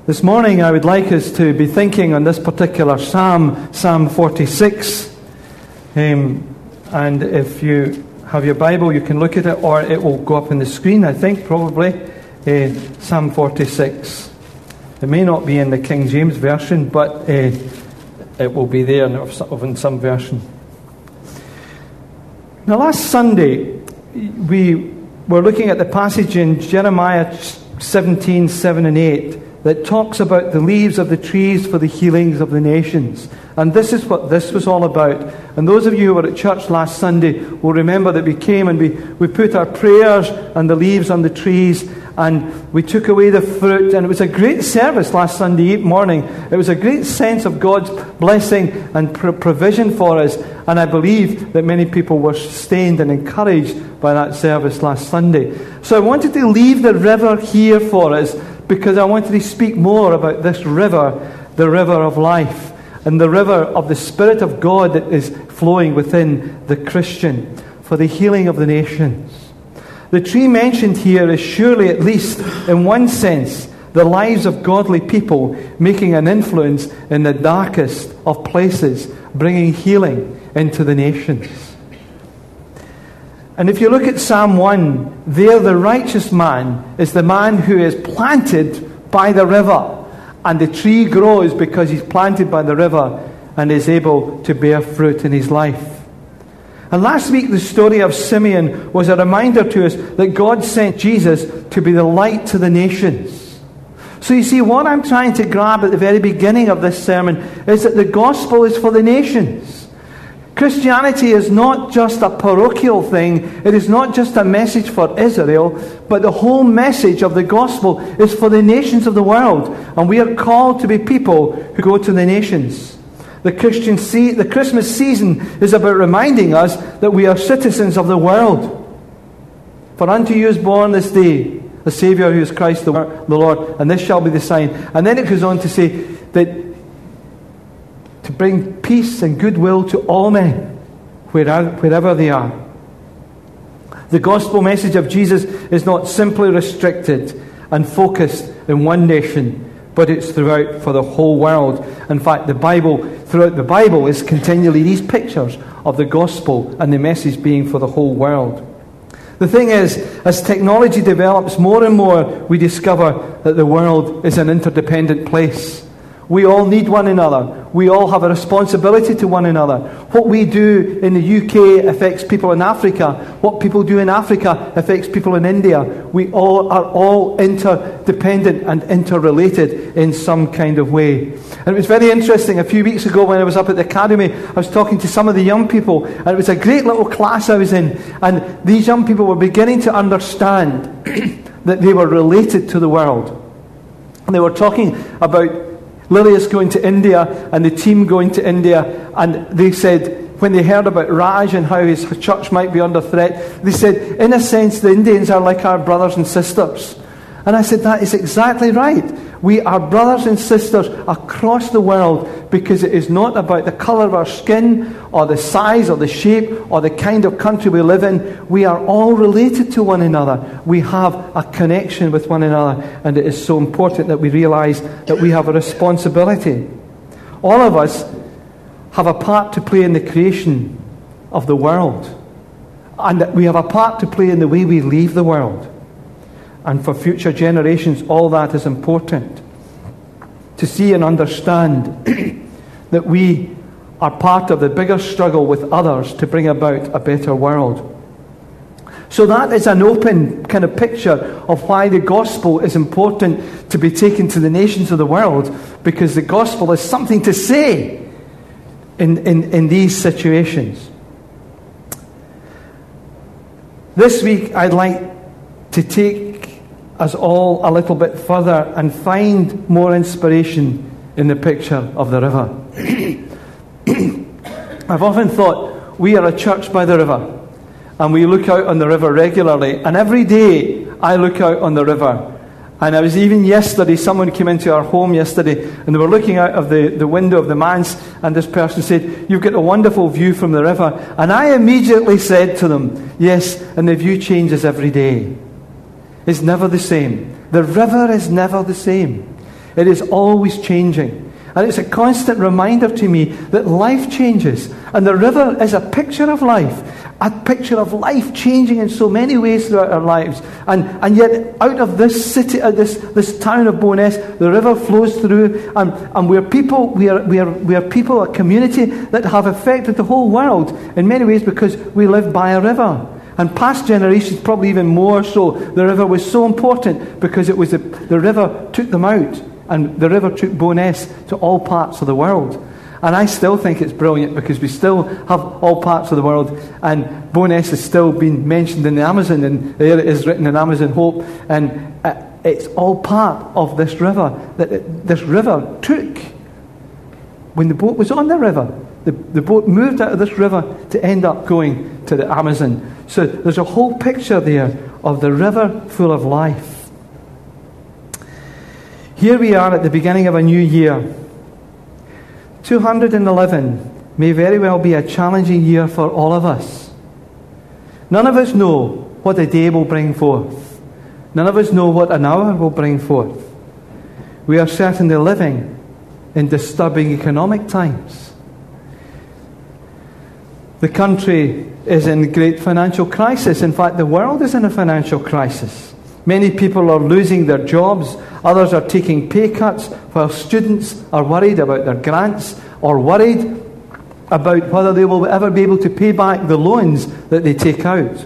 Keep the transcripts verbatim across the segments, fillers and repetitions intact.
This morning I would like us to be thinking on this particular psalm, Psalm forty-six. Um, and if you have your Bible, you can look at it, or it will go up on the screen, I think, probably. Uh, Psalm forty-six. It may not be in the King James Version, but uh, it will be there in some version. Now, last Sunday, we were looking at the passage in Jeremiah seventeen, seven and eight that talks about the leaves of the trees for the healings of the nations. And this is what this was all about. And those of you who were at church last Sunday will remember that we came and we, we put our prayers and the leaves on the trees, and we took away the fruit. And it was a great service last Sunday morning. It was a great sense of God's blessing and pro- provision for us. And I believe that many people were sustained and encouraged by that service last Sunday. So I wanted to leave the river here for us, because I wanted to speak more about this river, the river of life, and the river of the Spirit of God that is flowing within the Christian for the healing of the nations. The tree mentioned here is surely, at least in one sense, the lives of godly people making an influence in the darkest of places, bringing healing into the nations. And if you look at Psalm one, there the righteous man is the man who is planted by the river. And the tree grows because he's planted by the river and is able to bear fruit in his life. And last week the story of Simeon was a reminder to us that God sent Jesus to be the light to the nations. So you see, what I'm trying to grab at the very beginning of this sermon is that the gospel is for the nations. Christianity is not just a parochial thing. It is not just a message for Israel, but the whole message of the gospel is for the nations of the world. And we are called to be people who go to the nations. The Christian se- the Christmas season is about reminding us that we are citizens of the world. For unto you is born this day a Saviour, who is Christ the Lord, and this shall be the sign. And then it goes on to say that to bring peace and goodwill to all men, wherever they are. The gospel message of Jesus is not simply restricted and focused in one nation, but it's throughout for the whole world. In fact, the Bible, throughout the Bible, is continually these pictures of the gospel and the message being for the whole world. The thing is, as technology develops more and more, we discover that the world is an interdependent place. We all need one another. We all have a responsibility to one another. What we do in the U K affects people in Africa. What people do in Africa affects people in India. We all are all interdependent and interrelated in some kind of way. And it was very interesting. A few weeks ago when I was up at the academy, I was talking to some of the young people, and it was a great little class I was in. And these young people were beginning to understand that they were related to the world. And they were talking about Lilius going to India and the team going to India, and they said, when they heard about Raj and how his church might be under threat, they said, in a sense, the Indians are like our brothers and sisters. And I said, that is exactly right. We are brothers and sisters across the world, because it is not about the colour of our skin or the size or the shape or the kind of country we live in. We are all related to one another. We have a connection with one another, and it is so important that we realise that we have a responsibility. All of us have a part to play in the creation of the world, and that we have a part to play in the way we leave the world. And for future generations, all that is important. To see and understand that we are part of the bigger struggle with others to bring about a better world. So that is an open kind of picture of why the gospel is important to be taken to the nations of the world, because the gospel is something to say in, in, in these situations. This week, I'd like to take us all a little bit further and find more inspiration in the picture of the river. I've often thought we are a church by the river, and we look out on the river regularly, and every day I look out on the river. And I was even yesterday, someone came into our home yesterday, and they were looking out of the, the window of the manse, and this person said, "You've got a wonderful view from the river." And I immediately said to them, "Yes, and the view changes every day. It's never the same. The river is never the same. It is always changing. And it's a constant reminder to me that life changes. And the river is a picture of life. A picture of life changing in so many ways throughout our lives. And, and yet out of this city, uh, this, this town of Bo'ness, the river flows through. And, and we're people, we are, we, are, we are people, a community that have affected the whole world in many ways because we live by a river. And past generations, probably even more so, the river was so important because it was the, the river took them out. And the river took Bo'ness to all parts of the world. And I still think it's brilliant because we still have all parts of the world. And Bo'ness has still been mentioned in the Amazon. And there it is written in Amazon Hope. And uh, it's all part of this river. That it, this river took when the boat was on the river. The, the boat moved out of this river to end up going to the Amazon. So there's a whole picture there of the river full of life. Here we are at the beginning of a new year. two hundred eleven may very well be a challenging year for all of us. None of us know what a day will bring forth. None of us know what an hour will bring forth. We are certainly living in disturbing economic times. The country is in great financial crisis. In fact, the world is in a financial crisis. Many people are losing their jobs. Others are taking pay cuts, while students are worried about their grants or worried about whether they will ever be able to pay back the loans that they take out.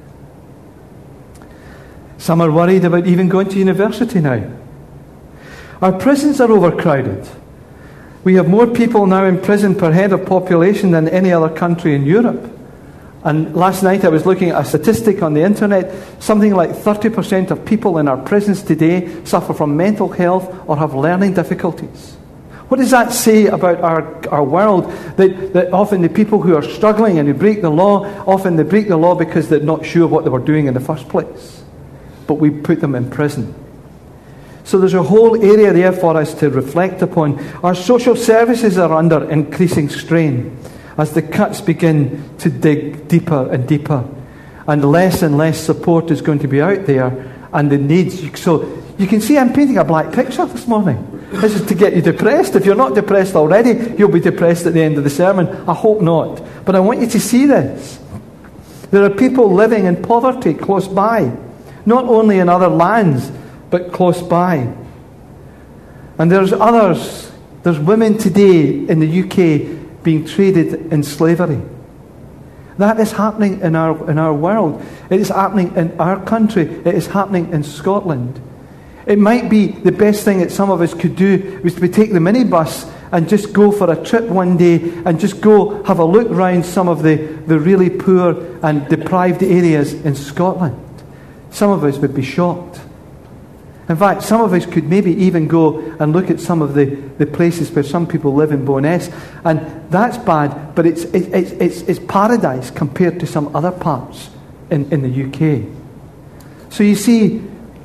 Some are worried about even going to university now. Our prisons are overcrowded. We have more people now in prison per head of population than any other country in Europe. And last night I was looking at a statistic on the internet. Something like thirty percent of people in our prisons today suffer from mental health or have learning difficulties. What does that say about our, our world? That, that often the people who are struggling and who break the law, often they break the law because they're not sure what they were doing in the first place. But we put them in prison. So there's a whole area there for us to reflect upon. Our social services are under increasing strain as the cuts begin to dig deeper and deeper. And less and less support is going to be out there. And the needs. So you can see I'm painting a black picture this morning. This is to get you depressed. If you're not depressed already, you'll be depressed at the end of the sermon. I hope not. But I want you to see this. There are people living in poverty close by. Not only in other lands, but close by. And there's others. There's women today in the U K being traded in slavery. That is happening in our in our world. It is happening in our country. It is happening in Scotland. It might be the best thing that some of us could do was to take the minibus and just go for a trip one day and just go have a look round some of the, the really poor and deprived areas in Scotland. Some of us would be shocked. In fact, some of us could maybe even go and look at some of the, the places where some people live in Bo'ness. And that's bad, but it's, it, it's, it's, it's paradise compared to some other parts in, in the U K. So you see,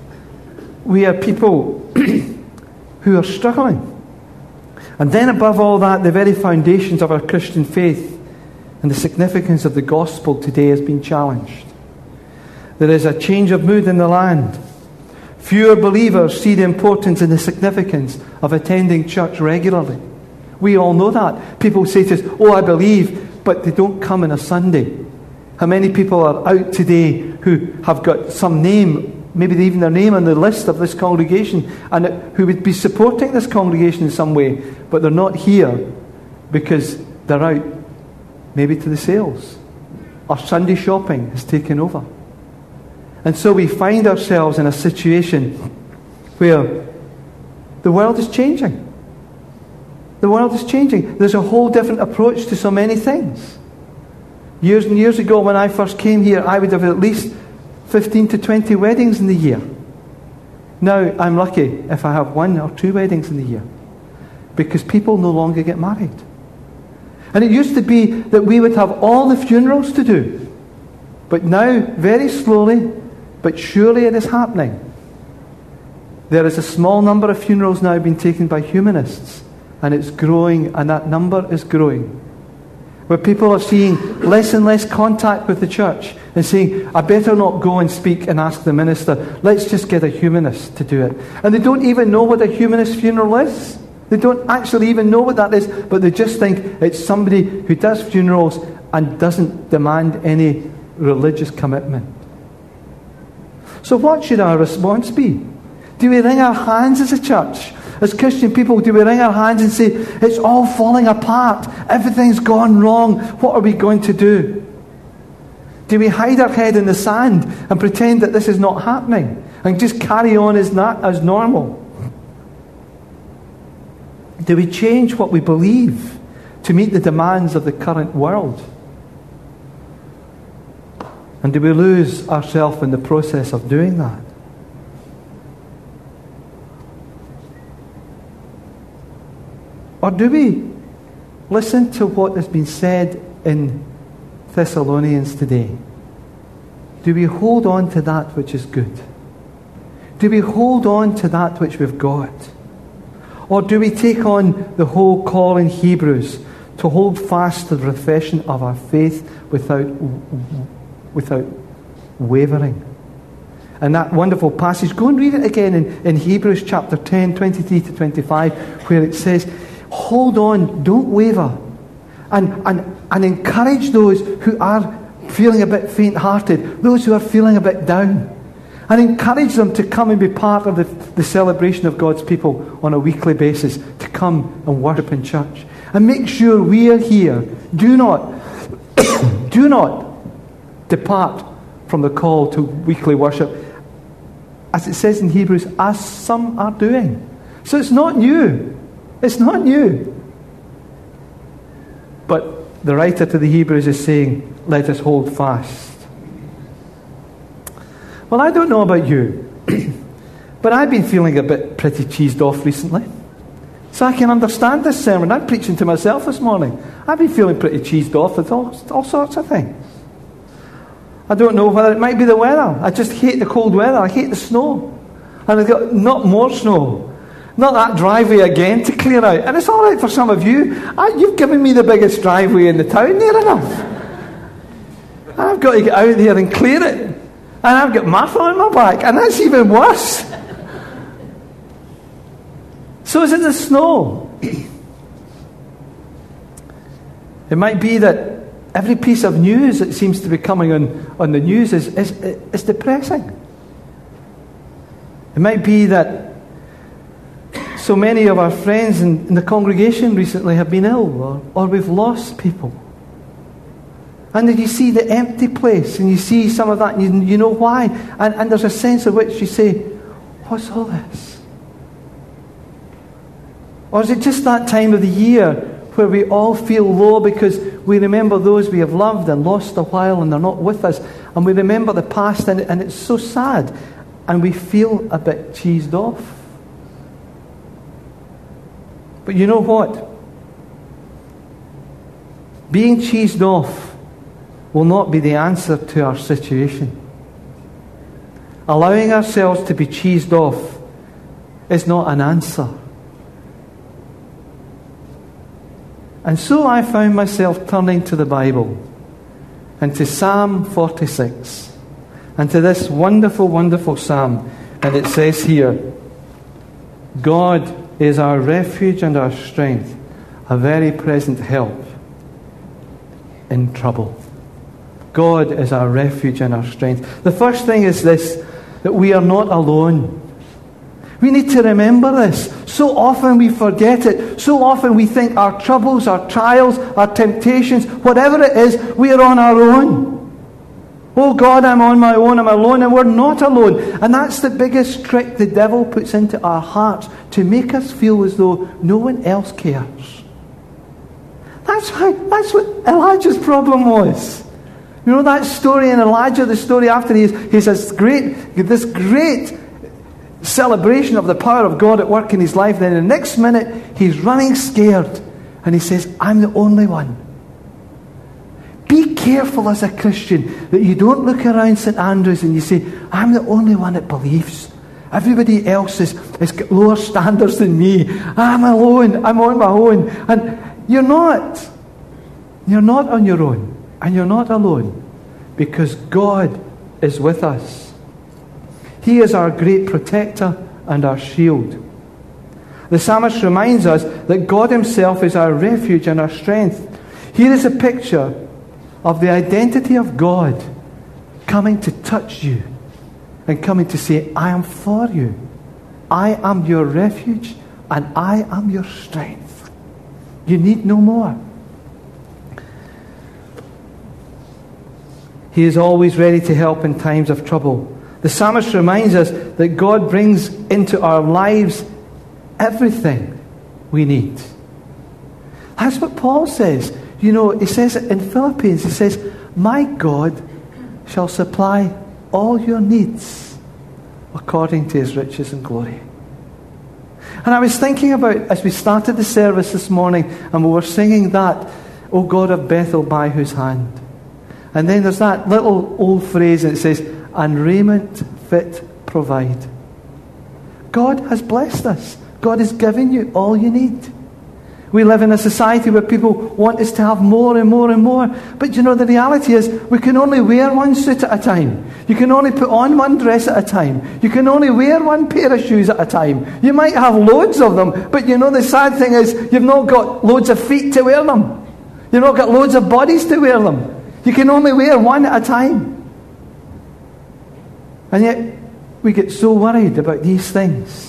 we are people who are struggling. And then above all that, the very foundations of our Christian faith and the significance of the gospel today has been challenged. There is a change of mood in the land. Fewer believers see the importance and the significance of attending church regularly. We all know that. People say to us, oh, I believe, but they don't come on a Sunday. How many people are out today who have got some name, maybe even their name on the list of this congregation, and who would be supporting this congregation in some way, but they're not here because they're out maybe to the sales, or Sunday shopping has taken over. And so we find ourselves in a situation where the world is changing. The world is changing. There's a whole different approach to so many things. Years and years ago when I first came here, I would have at least fifteen to twenty weddings in the year. Now I'm lucky if I have one or two weddings in the year, because people no longer get married. And it used to be that we would have all the funerals to do. But now, very slowly, but surely it is happening. There is a small number of funerals now being taken by humanists, and it's growing, and that number is growing. where people are seeing less and less contact with the church and saying, I better not go and speak and ask the minister. Let's just get a humanist to do it. And they don't even know what a humanist funeral is. They don't actually even know what that is, but they just think it's somebody who does funerals and doesn't demand any religious commitment. So what should our response be? Do we wring our hands as a church? As Christian people, do we wring our hands and say, it's all falling apart, everything's gone wrong, what are we going to do? Do we hide our head in the sand and pretend that this is not happening and just carry on as, not, as normal? Do we change what we believe to meet the demands of the current world? And do we lose ourselves in the process of doing that? Or do we listen to what has been said in Thessalonians today? Do we hold on to that which is good? Do we hold on to that which we've got? Or do we take on the whole call in Hebrews to hold fast to the profession of our faith without, without wavering? And that wonderful passage, go and read it again in, in Hebrews chapter ten, twenty-three to twenty-five, where it says, hold on, don't waver, and, and, and encourage those who are feeling a bit faint-hearted, those who are feeling a bit down, and encourage them to come and be part of the, the celebration of God's people on a weekly basis, to come and worship in church. And make sure we are here. Do not, do not depart from the call to weekly worship, as it says in Hebrews, as some are doing. So it's not new. It's not new. But the writer to the Hebrews is saying, let us hold fast. Well, I don't know about you, but I've been feeling a bit pretty cheesed off recently. So I can understand this sermon. I'm preaching to myself this morning. I've been feeling pretty cheesed off with all, all sorts of things. I don't know whether it might be the weather. I just hate the cold weather. I hate the snow. And I've got not more snow. Not that driveway again to clear out. And it's all right for some of you. I, you've given me the biggest driveway in the town near enough. I've got to get out there and clear it. And I've got Martha on my back. And that's even worse. So is it the snow? It might be that every piece of news that seems to be coming on, on the news is, is, is depressing. It might be that so many of our friends in, in the congregation recently have been ill, or, or we've lost people. And then you see the empty place, and you see some of that, and you, you know why. And, and there's a sense in which you say, what's all this? Or is it just that time of the year where we all feel low because we remember those we have loved and lost a while and they're not with us, and we remember the past, and, and it's so sad, and we feel a bit cheesed off? But you know what? Being cheesed off will not be the answer to our situation. Allowing ourselves to be cheesed off is not an answer. And so I found myself turning to the Bible and to Psalm forty-six and to this wonderful, wonderful psalm. And it says here, God is our refuge and our strength, a very present help in trouble. God is our refuge and our strength. The first thing is this, that we are not alone. We need to remember this. So often we forget it. So often we think our troubles, our trials, our temptations, whatever it is, we are on our own. Oh God, I'm on my own, I'm alone, and we're not alone. And that's the biggest trick the devil puts into our hearts, to make us feel as though no one else cares. That's how, that's what Elijah's problem was. You know that story in Elijah, the story after he has this great, this great celebration of the power of God at work in his life. Then the next minute, he's running scared. And he says, I'm the only one. Be careful as a Christian that you don't look around Saint Andrews and you say, I'm the only one that believes. Everybody else is, has got lower standards than me. I'm alone. I'm on my own. And you're not. You're not on your own, and you're not alone, because God is with us. He is our great protector and our shield. The psalmist reminds us that God himself is our refuge and our strength. Here is a picture of the identity of God coming to touch you and coming to say, I am for you. I am your refuge and I am your strength. You need no more. He is always ready to help in times of trouble. The psalmist reminds us that God brings into our lives everything we need. That's what Paul says. You know, he says it in Philippians. He says, my God shall supply all your needs according to his riches and glory. And I was thinking about, as we started the service this morning, and we were singing that, O God of Bethel, by whose hand. And then there's that little old phrase that says, and raiment fit provide. God has blessed us. God has given you all you need. We live in a society where people want us to have more and more and more. But you know, the reality is we can only wear one suit at a time. You can only put on one dress at a time. You can only wear one pair of shoes at a time. You might have loads of them, but you know, the sad thing is you've not got loads of feet to wear them. You've not got loads of bodies to wear them. You can only wear one at a time. And yet we get so worried about these things.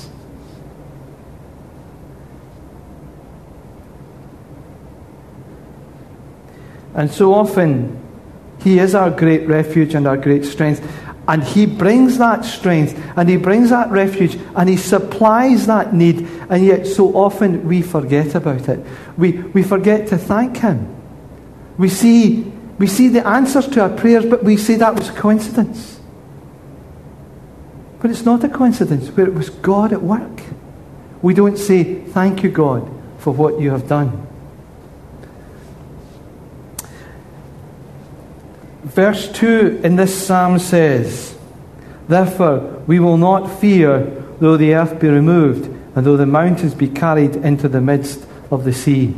And so often, he is our great refuge and our great strength. And he brings that strength, and he brings that refuge, and he supplies that need. And yet so often we forget about it. We, we forget to thank him. We see, we see the answers to our prayers, but we say that was a coincidence. But it's not a coincidence, where it was God at work. We don't say, thank you, God, for what you have done. Verse two in this psalm says, therefore we will not fear though the earth be removed, and though the mountains be carried into the midst of the sea.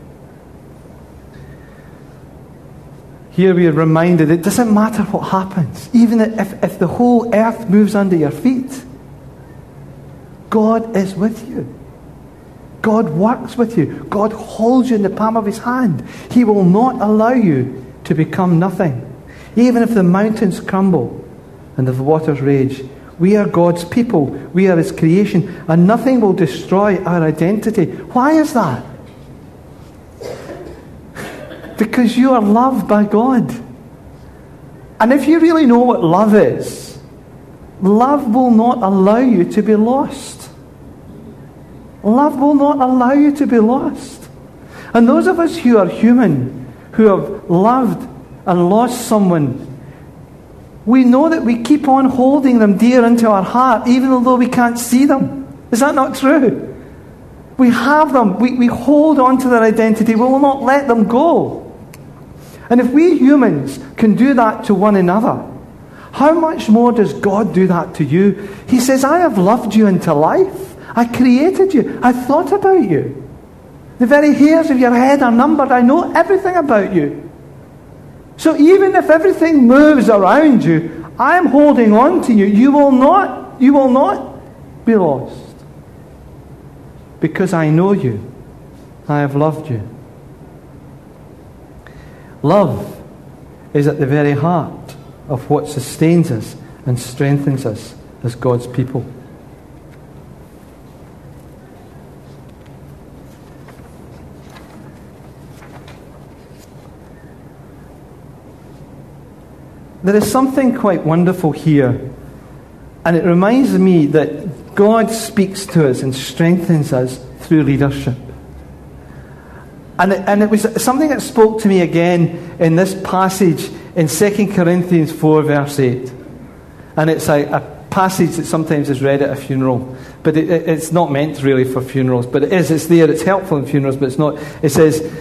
Here we are reminded it doesn't matter what happens. Even if, if the whole earth moves under your feet, God is with you. God works with you. God holds you in the palm of his hand. He will not allow you to become nothing. Even if the mountains crumble and if the waters rage, we are God's people. We are his creation, and nothing will destroy our identity. Why is that? Because you are loved by God. And if you really know what love is, love will not allow you to be lost. Love will not allow you to be lost. And those of us who are human, who have loved and lost someone, we know that we keep on holding them dear into our heart, even though we can't see them. Is that not true? We have them. We, we hold on to their identity. We will not let them go. And if we humans can do that to one another, how much more does God do that to you? He says, I have loved you into life. I created you. I thought about you. The very hairs of your head are numbered. I know everything about you. So even if everything moves around you, I am holding on to you. You will not, you will not be lost. Because I know you. I have loved you. Love is at the very heart of what sustains us and strengthens us as God's people. There is something quite wonderful here, and it reminds me that God speaks to us and strengthens us through leadership. And it, and it was something that spoke to me again in this passage in Second Corinthians four, verse eight. And it's a, a passage that sometimes is read at a funeral, but it, it, it's not meant really for funerals, but it is, it's there, it's helpful in funerals, but it's not. It says,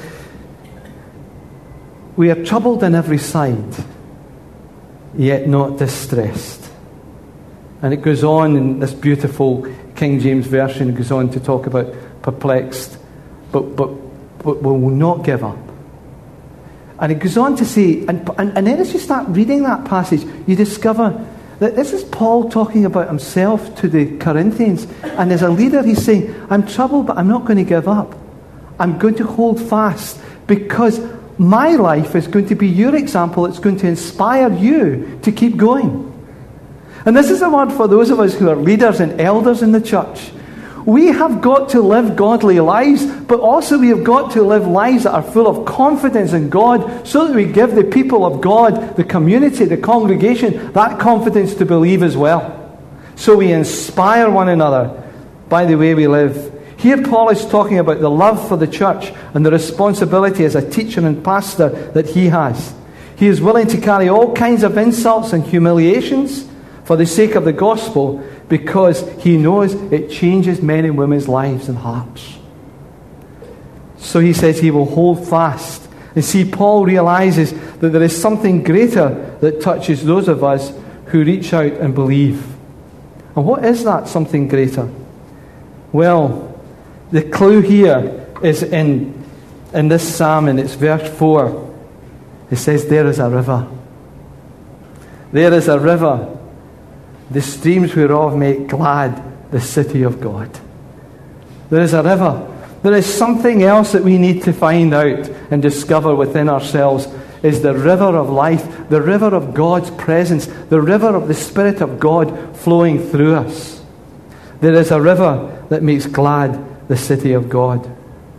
we are troubled on every side, yet not distressed. And it goes on in this beautiful King James version, it goes on to talk about perplexed, but, but, but will not give up. And it goes on to say, and, and, and then as you start reading that passage, you discover that this is Paul talking about himself to the Corinthians. And as a leader, he's saying, I'm troubled, but I'm not going to give up. I'm going to hold fast, because my life is going to be your example. It's going to inspire you to keep going. And this is a word for those of us who are leaders and elders in the church. We have got to live godly lives, but also we have got to live lives that are full of confidence in God, so that we give the people of God, the community, the congregation, that confidence to believe as well. So we inspire one another by the way we live. Here Paul is talking about the love for the church and the responsibility as a teacher and pastor that he has. He is willing to carry all kinds of insults and humiliations for the sake of the gospel, because he knows it changes men and women's lives and hearts. So he says he will hold fast. And see, Paul realizes that there is something greater that touches those of us who reach out and believe. And what is that something greater? Well, the clue here is in, in this psalm, and it's verse four. It says, there is a river. There is a river, the streams whereof make glad the city of God. There is a river. There is something else that we need to find out and discover within ourselves, is the river of life, the river of God's presence, the river of the Spirit of God flowing through us. There is a river that makes glad the city of God.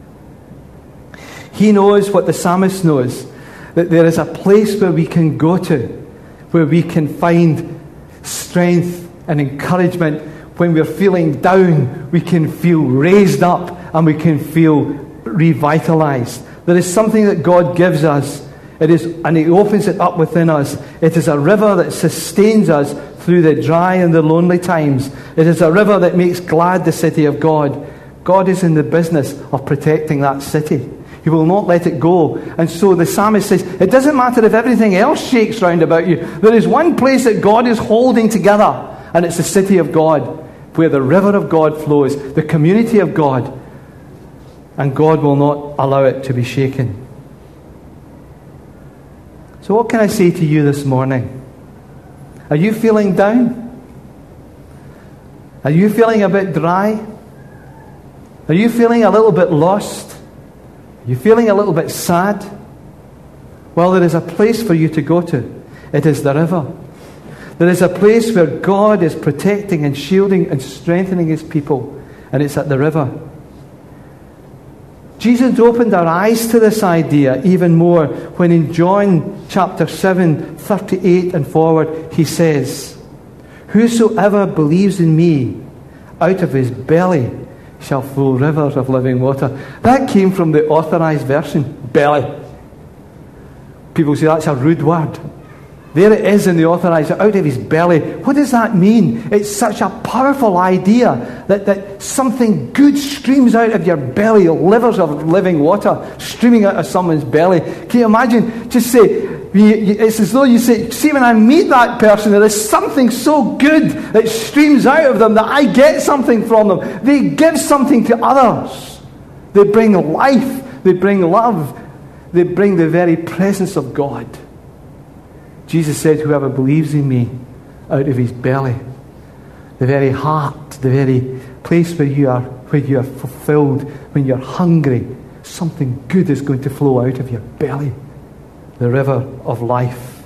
He knows what the psalmist knows, that there is a place where we can go to, where we can find strength and encouragement. When we're feeling down, we can feel raised up and we can feel revitalized. There is something that God gives us. It is, and He opens it up within us. It is a river that sustains us through the dry and the lonely times. It is a river that makes glad the city of God. God is in the business of protecting that city. He will not let it go. And so the psalmist says, it doesn't matter if everything else shakes round about you. There is one place that God is holding together, and it's the city of God, where the river of God flows, the community of God, and God will not allow it to be shaken. So what can I say to you this morning? Are you feeling down? Are you feeling a bit dry? Are you feeling a little bit lost? Are you feeling a little bit sad? Well, there is a place for you to go to. It is the river. There is a place where God is protecting and shielding and strengthening His people, and it's at the river. Jesus opened our eyes to this idea even more when in John chapter seven, thirty-eight and forward, He says, whosoever believes in me, out of his belly shall flow rivers of living water. That came from the authorized version, belly. People say that's a rude word. There it is in the authorized, out of his belly. What does that mean? It's such a powerful idea that, that something good streams out of your belly, rivers of living water streaming out of someone's belly. Can you imagine? Just say, it's as though you say, see, when I meet that person, there is something so good that streams out of them that I get something from them. They give something to others. They bring life. They bring love. They bring the very presence of God. Jesus said, whoever believes in me, out of his belly, the very heart, the very place where you are, where you are fulfilled, when you're hungry, something good is going to flow out of your belly. The river of life,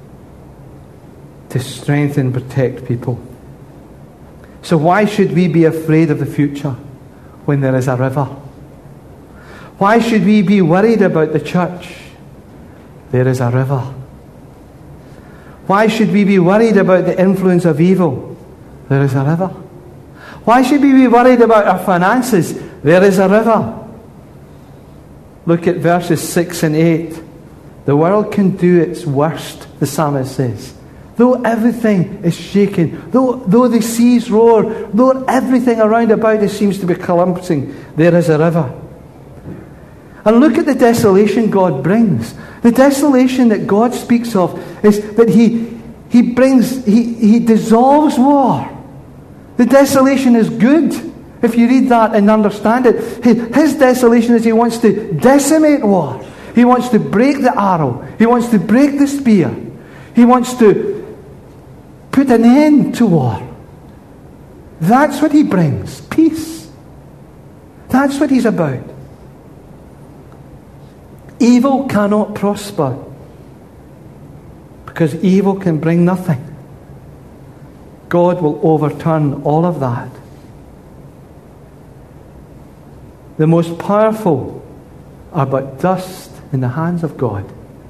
to strengthen and protect people. So why should we be afraid of the future when there is a river? Why should we be worried about the church? There is a river. Why should we be worried about the influence of evil? There is a river. Why should we be worried about our finances? There is a river. Look at verses six and eight. The world can do its worst, the psalmist says. Though everything is shaken, though, though the seas roar, though everything around about us seems to be collapsing, there is a river. And look at the desolation God brings. The desolation that God speaks of is that He He brings, He, he dissolves war. The desolation is good, if you read that and understand it. His, his desolation is He wants to decimate war. He wants to break the arrow. He wants to break the spear. He wants to put an end to war. That's what he brings. Peace. That's what he's about. Evil cannot prosper because evil can bring nothing. God will overturn all of that. The most powerful are but dust in the hands of God.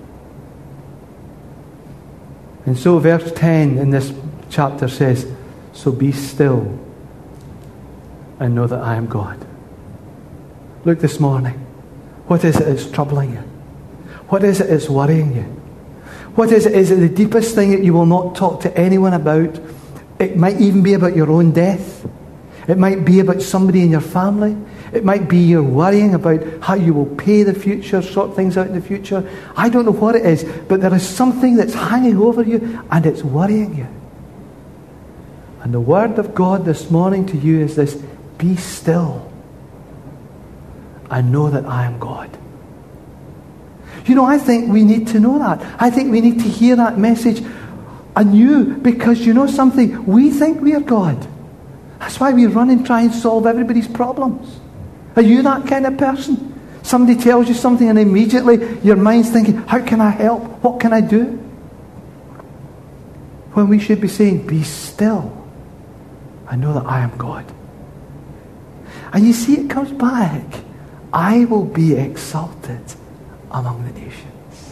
And so verse ten in this chapter says, so be still and know that I am God. Look this morning. What is it that's troubling you? What is it that's worrying you? What is it? Is it the deepest thing that you will not talk to anyone about? It might even be about your own death. It might be about somebody in your family. It might be you're worrying about how you will pay the future, sort things out in the future. I don't know what it is, but there is something that's hanging over you and it's worrying you. And the word of God this morning to you is this: be still and know that I am God. You know, I think we need to know that. I think we need to hear that message anew, because you know something? We think we are God. That's why we run and try and solve everybody's problems. Are you that kind of person? Somebody tells you something and immediately your mind's thinking, how can I help? What can I do? When we should be saying, be still. I know that I am God. And you see, it comes back. I will be exalted among the nations.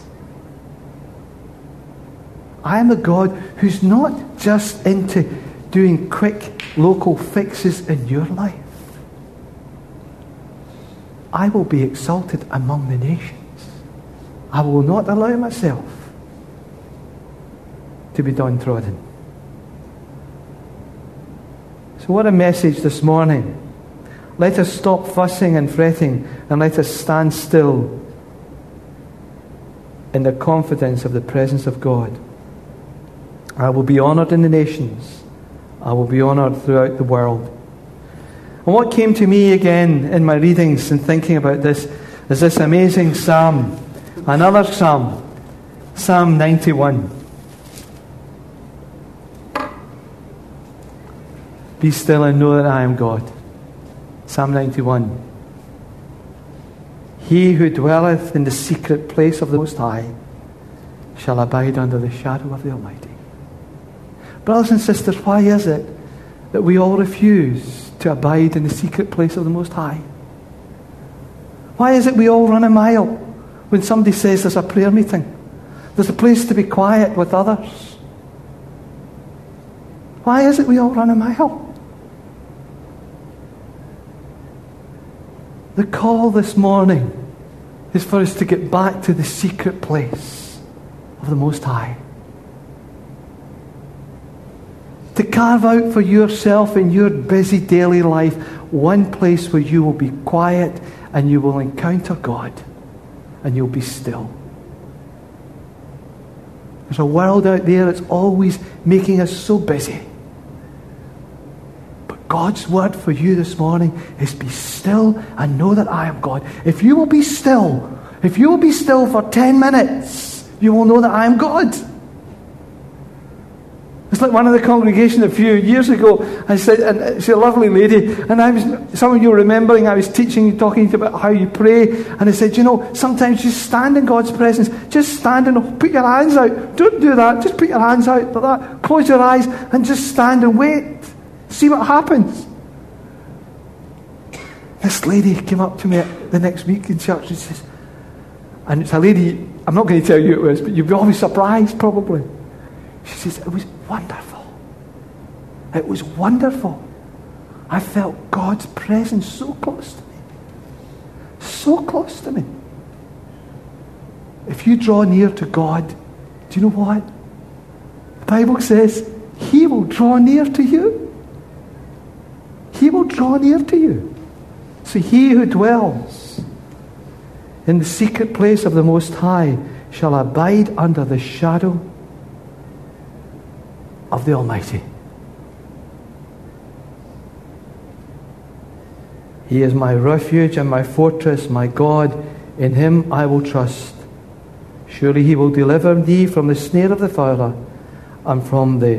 I am a God who's not just into doing quick local fixes in your life. I will be exalted among the nations. I will not allow myself to be downtrodden. So what a message this morning. Let us stop fussing and fretting and let us stand still in the confidence of the presence of God. I will be honoured in the nations. I will be honoured throughout the world. And what came to me again in my readings and thinking about this is this amazing psalm. Another psalm. Psalm ninety-one. Be still and know that I am God. Psalm ninety-one. He who dwelleth in the secret place of the Most High shall abide under the shadow of the Almighty. Brothers and sisters, why is it that we all refuse to abide in the secret place of the Most High? Why is it we all run a mile when somebody says there's a prayer meeting? There's a place to be quiet with others. Why is it we all run a mile? The call this morning is for us to get back to the secret place of the Most High. To carve out for yourself in your busy daily life one place where you will be quiet and you will encounter God and you'll be still. There's a world out there that's always making us so busy. But God's word for you this morning is be still and know that I am God. If you will be still, if you will be still for ten minutes, you will know that I am God. It's like one of the congregation a few years ago, I said, and she's a lovely lady, and I was, some of you remembering, I was teaching you, talking about how you pray, and I said, you know, sometimes just stand in God's presence, just stand and put your hands out. Don't do that, just put your hands out like that, close your eyes, and just stand and wait. See what happens. This lady came up to me the next week in church, and says, and it's a lady, I'm not going to tell you who it was, but you'll be always surprised probably. She says, it was wonderful. It was wonderful. I felt God's presence so close to me. So close to me. If you draw near to God, do you know what? The Bible says He will draw near to you. He will draw near to you. So he who dwells in the secret place of the Most High shall abide under the shadow of the Almighty. He is my refuge and my fortress, my God. In him I will trust. Surely he will deliver thee from the snare of the fowler and from the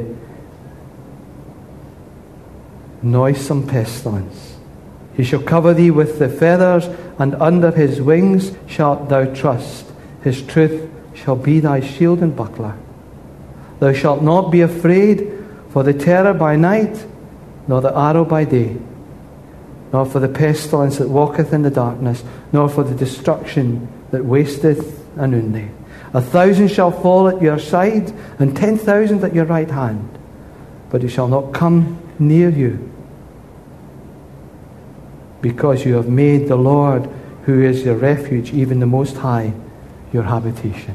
noisome pestilence. He shall cover thee with the feathers, and under his wings shalt thou trust. His truth shall be thy shield and buckler. Thou shalt not be afraid for the terror by night, nor the arrow by day, nor for the pestilence that walketh in the darkness, nor for the destruction that wasteth a noonday. A thousand shall fall at your side, and ten thousand at your right hand, but it shall not come near you, because you have made the Lord, who is your refuge, even the Most High, your habitation.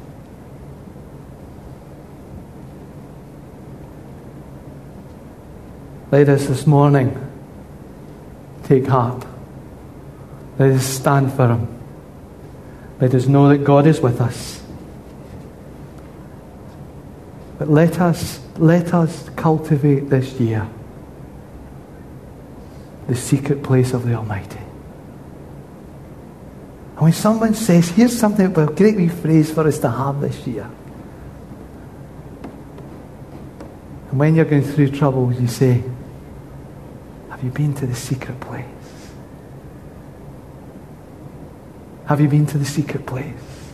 Let us this morning take heart. Let us stand firm. Let us know that God is with us. But let us, let us cultivate this year the secret place of the Almighty. And when someone says, here's something about a great wee phrase for us to have this year. And when you're going through trouble, you say, have you been to the secret place? Have you been to the secret place?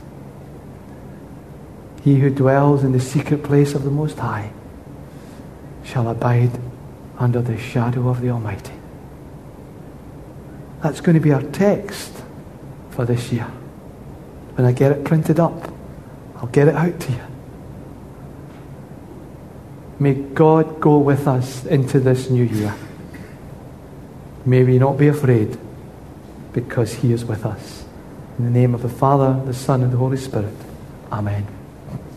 He who dwells in the secret place of the Most High shall abide under the shadow of the Almighty. That's going to be our text for this year. When I get it printed up, I'll get it out to you. May God go with us into this new year. May we not be afraid, because he is with us. In the name of the Father, the Son, and the Holy Spirit. Amen.